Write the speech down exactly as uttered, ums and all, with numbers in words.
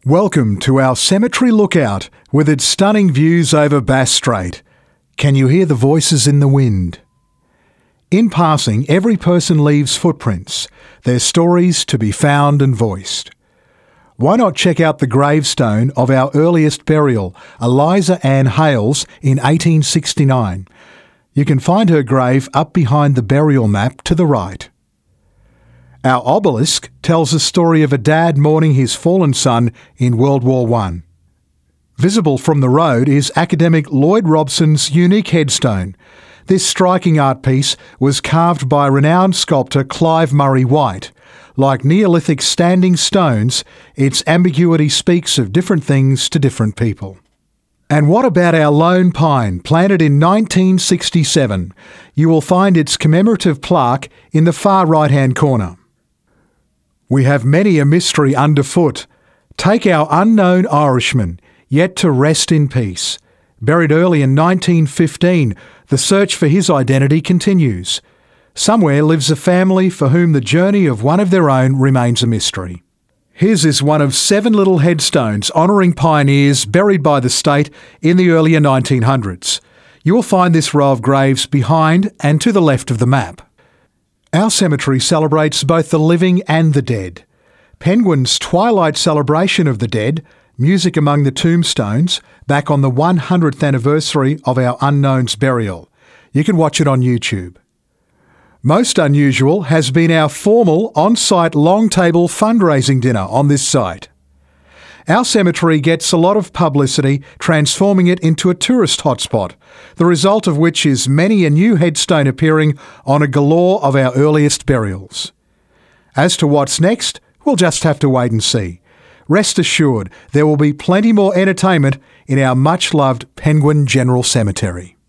Welcome to our cemetery lookout with its stunning views over Bass Strait. Can you hear the voices in the wind? In passing, every person leaves footprints, their stories to be found and voiced. Why not check out the gravestone of our earliest burial, Eliza Ann Hales, in eighteen sixty-nine. You can find her grave up behind the burial map to the right. Our obelisk tells the story of a dad mourning his fallen son in World War One. Visible from the road is academic Lloyd Robson's unique headstone. This striking art piece was carved by renowned sculptor Clive Murray White. Like Neolithic standing stones, its ambiguity speaks of different things to different people. And what about our lone pine, planted in nineteen sixty-seven? You will find its commemorative plaque in the far right-hand corner. We have many a mystery underfoot. Take our unknown Irishman, yet to rest in peace. Buried early in nineteen fifteen, the search for his identity continues. Somewhere lives a family for whom the journey of one of their own remains a mystery. His is one of seven little headstones honouring pioneers buried by the state in the earlier nineteen hundreds. You will find this row of graves behind and to the left of the map. Our cemetery celebrates both the living and the dead. Penguin's twilight celebration of the dead, music among the tombstones, back on the one hundredth anniversary of our unknown's burial. You can watch it on YouTube. Most unusual has been our formal on-site long table fundraising dinner on this site. Our cemetery gets a lot of publicity, transforming it into a tourist hotspot, the result of which is many a new headstone appearing on a galore of our earliest burials. As to what's next, we'll just have to wait and see. Rest assured, there will be plenty more entertainment in our much-loved Penguin General Cemetery.